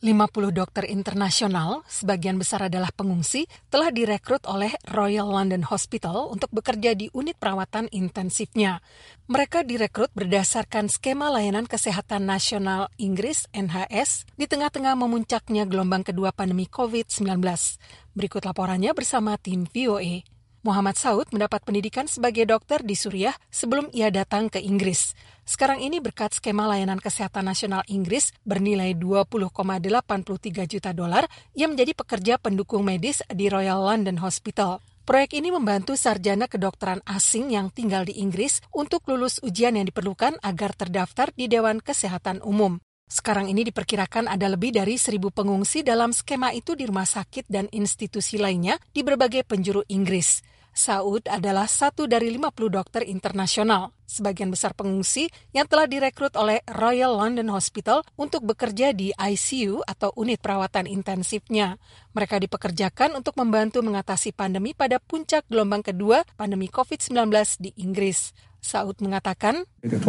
50 dokter internasional, sebagian besar adalah pengungsi, telah direkrut oleh Royal London Hospital untuk bekerja di unit perawatan intensifnya. Mereka direkrut berdasarkan skema layanan kesehatan nasional Inggris (NHS) di tengah-tengah memuncaknya gelombang kedua pandemi COVID-19. Berikut laporannya bersama tim VOA. Muhammad Saud mendapat pendidikan sebagai dokter di Suriah sebelum ia datang ke Inggris. Sekarang ini berkat skema layanan kesehatan nasional Inggris bernilai $20,83 juta, ia menjadi pekerja pendukung medis di Royal London Hospital. Proyek ini membantu sarjana kedokteran asing yang tinggal di Inggris untuk lulus ujian yang diperlukan agar terdaftar di Dewan Kesehatan Umum. Sekarang ini diperkirakan ada lebih dari 1.000 pengungsi dalam skema itu di rumah sakit dan institusi lainnya di berbagai penjuru Inggris. Saud adalah satu dari 50 dokter internasional, sebagian besar pengungsi yang telah direkrut oleh Royal London Hospital untuk bekerja di ICU atau unit perawatan intensifnya. Mereka dipekerjakan untuk membantu mengatasi pandemi pada puncak gelombang kedua pandemi COVID-19 di Inggris. Saud mengatakan,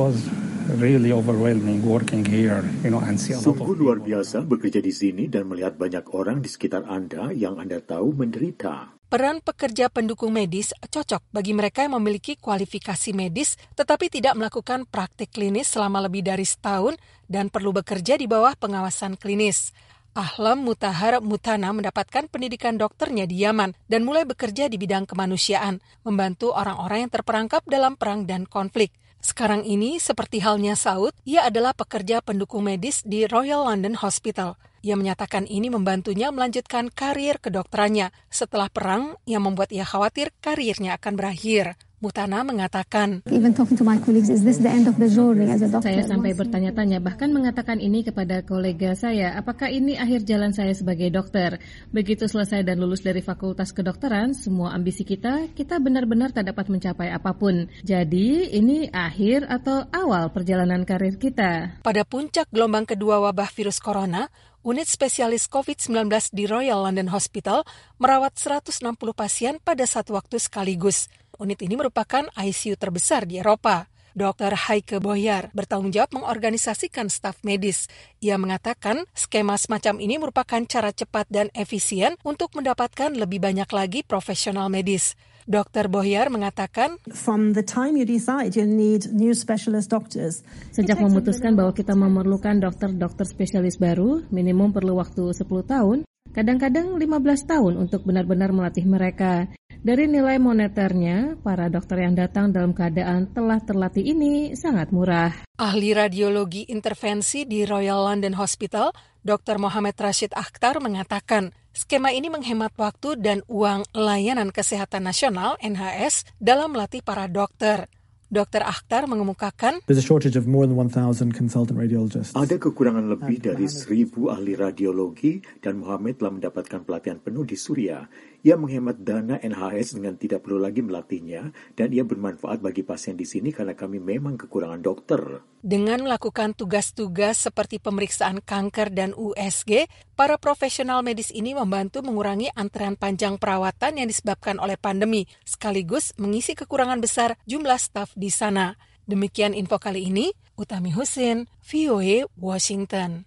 sungguh luar biasa bekerja di sini dan melihat banyak orang di sekitar Anda yang Anda tahu menderita. Peran pekerja pendukung medis cocok bagi mereka yang memiliki kualifikasi medis tetapi tidak melakukan praktik klinis selama lebih dari setahun dan perlu bekerja di bawah pengawasan klinis. Ahlam Mutahar Mutana mendapatkan pendidikan dokternya di Yaman dan mulai bekerja di bidang kemanusiaan, membantu orang-orang yang terperangkap dalam perang dan konflik. Sekarang ini, seperti halnya Saud, ia adalah pekerja pendukung medis di Royal London Hospital. Ia menyatakan ini membantunya melanjutkan karir kedokterannya. Setelah perang, yang membuat ia khawatir karirnya akan berakhir. Mutana mengatakan, saya sampai bertanya-tanya, bahkan mengatakan ini kepada kolega saya, apakah ini akhir jalan saya sebagai dokter? Begitu selesai dan lulus dari fakultas kedokteran, semua ambisi kita benar-benar tak dapat mencapai apapun. Jadi, ini akhir atau awal perjalanan karir kita. Pada puncak gelombang kedua wabah virus corona, unit spesialis COVID-19 di Royal London Hospital merawat 160 pasien pada satu waktu sekaligus. Unit ini merupakan ICU terbesar di Eropa. Dr. Heike Boyar bertanggung jawab mengorganisasikan staf medis. Ia mengatakan skema semacam ini merupakan cara cepat dan efisien untuk mendapatkan lebih banyak lagi profesional medis. Dr. Boyar mengatakan, sejak memutuskan bahwa kita memerlukan dokter-dokter spesialis baru, minimum perlu waktu 10 tahun, kadang-kadang 15 tahun untuk benar-benar melatih mereka. Dari nilai moneternya, para dokter yang datang dalam keadaan telah terlatih ini sangat murah. Ahli radiologi intervensi di Royal London Hospital, Dr. Mohamed Rashid Akhtar mengatakan, skema ini menghemat waktu dan uang layanan kesehatan nasional (NHS) dalam melatih para dokter. Dr. Akhtar mengemukakan, ada kekurangan lebih dari 1.000 ahli radiologi dan Mohamed telah mendapatkan pelatihan penuh di Suriah. Ia menghemat dana NHS dengan tidak perlu lagi melatihnya dan ia bermanfaat bagi pasien di sini karena kami memang kekurangan dokter. Dengan melakukan tugas-tugas seperti pemeriksaan kanker dan USG, para profesional medis ini membantu mengurangi antrean panjang perawatan yang disebabkan oleh pandemi, sekaligus mengisi kekurangan besar jumlah staf di sana. Demikian info kali ini, Utami Husin, VOA, Washington.